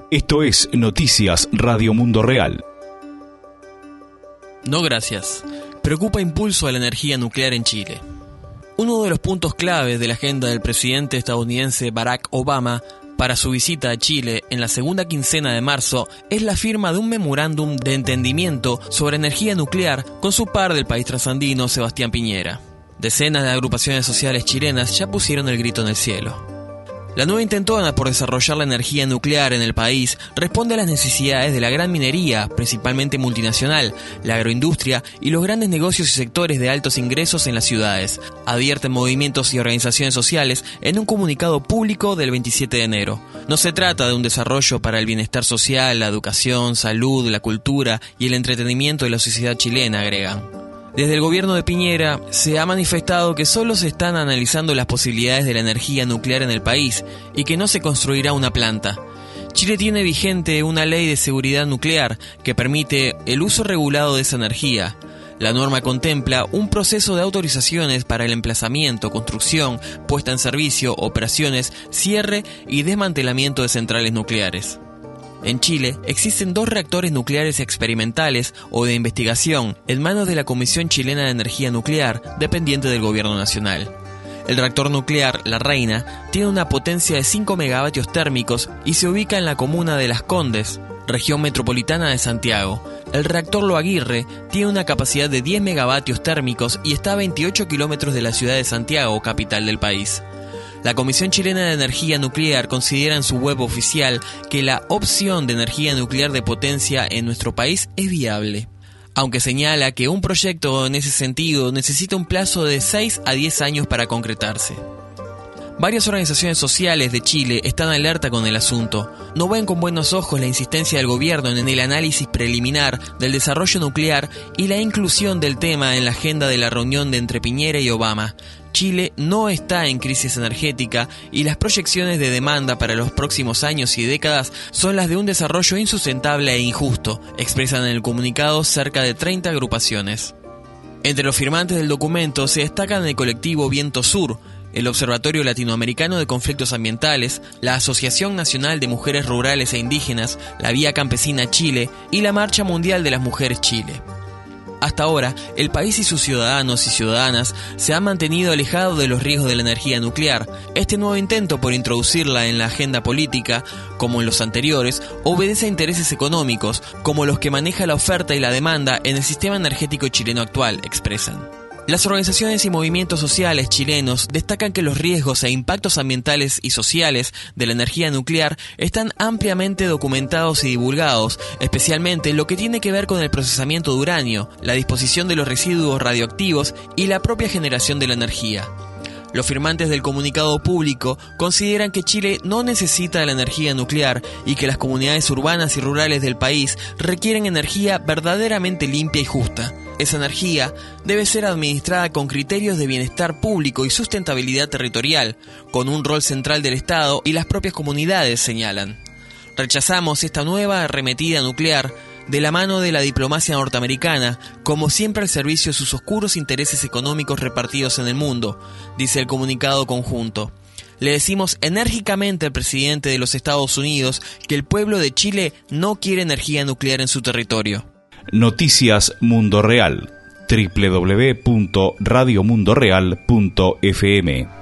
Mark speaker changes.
Speaker 1: Esto es Noticias Radio Mundo Real.
Speaker 2: No gracias. Preocupa impulso a la energía nuclear en Chile. Uno de los puntos claves de la agenda del presidente estadounidense Barack Obama para su visita a Chile en la segunda quincena de marzo es la firma de un memorándum de entendimiento sobre energía nuclear con su par del país trasandino, Sebastián Piñera. Decenas de agrupaciones sociales chilenas ya pusieron el grito en el cielo. La nueva intentona por desarrollar la energía nuclear en el país responde a las necesidades de la gran minería, principalmente multinacional, la agroindustria y los grandes negocios y sectores de altos ingresos en las ciudades, advierten movimientos y organizaciones sociales en un comunicado público del 27 de enero. No se trata de un desarrollo para el bienestar social, la educación, salud, la cultura y el entretenimiento de la sociedad chilena, agregan. Desde el gobierno de Piñera se ha manifestado que solo se están analizando las posibilidades de la energía nuclear en el país y que no se construirá una planta. Chile tiene vigente una ley de seguridad nuclear que permite el uso regulado de esa energía. La norma contempla un proceso de autorizaciones para el emplazamiento, construcción, puesta en servicio, operaciones, cierre y desmantelamiento de centrales nucleares. En Chile existen 2 reactores nucleares experimentales o de investigación en manos de la Comisión Chilena de Energía Nuclear, dependiente del Gobierno Nacional. El reactor nuclear La Reina tiene una potencia de 5 megavatios térmicos y se ubica en la comuna de Las Condes, región metropolitana de Santiago. El reactor Lo Aguirre tiene una capacidad de 10 megavatios térmicos y está a 28 kilómetros de la ciudad de Santiago, capital del país. La Comisión Chilena de Energía Nuclear considera en su web oficial que la opción de energía nuclear de potencia en nuestro país es viable, aunque señala que un proyecto en ese sentido necesita un plazo de 6 a 10 años para concretarse. Varias organizaciones sociales de Chile están alerta con el asunto. No ven con buenos ojos la insistencia del gobierno en el análisis preliminar del desarrollo nuclear y la inclusión del tema en la agenda de la reunión de entre Piñera y Obama. Chile no está en crisis energética y las proyecciones de demanda para los próximos años y décadas son las de un desarrollo insustentable e injusto, expresan en el comunicado cerca de 30 agrupaciones. Entre los firmantes del documento se destacan el colectivo Viento Sur, el Observatorio Latinoamericano de Conflictos Ambientales, la Asociación Nacional de Mujeres Rurales e Indígenas, la Vía Campesina Chile y la Marcha Mundial de las Mujeres Chile. Hasta ahora, el país y sus ciudadanos y ciudadanas se han mantenido alejados de los riesgos de la energía nuclear. Este nuevo intento por introducirla en la agenda política, como en los anteriores, obedece a intereses económicos, como los que maneja la oferta y la demanda en el sistema energético chileno actual, expresan. Las organizaciones y movimientos sociales chilenos destacan que los riesgos e impactos ambientales y sociales de la energía nuclear están ampliamente documentados y divulgados, especialmente lo que tiene que ver con el procesamiento de uranio, la disposición de los residuos radioactivos y la propia generación de la energía. Los firmantes del comunicado público consideran que Chile no necesita la energía nuclear y que las comunidades urbanas y rurales del país requieren energía verdaderamente limpia y justa. Esa energía debe ser administrada con criterios de bienestar público y sustentabilidad territorial, con un rol central del Estado y las propias comunidades, señalan. Rechazamos esta nueva arremetida nuclear de la mano de la diplomacia norteamericana, como siempre al servicio de sus oscuros intereses económicos repartidos en el mundo, dice el comunicado conjunto. Le decimos enérgicamente al presidente de los Estados Unidos que el pueblo de Chile no quiere energía nuclear en su territorio.
Speaker 1: Noticias Mundo Real. www.radiomundoreal.fm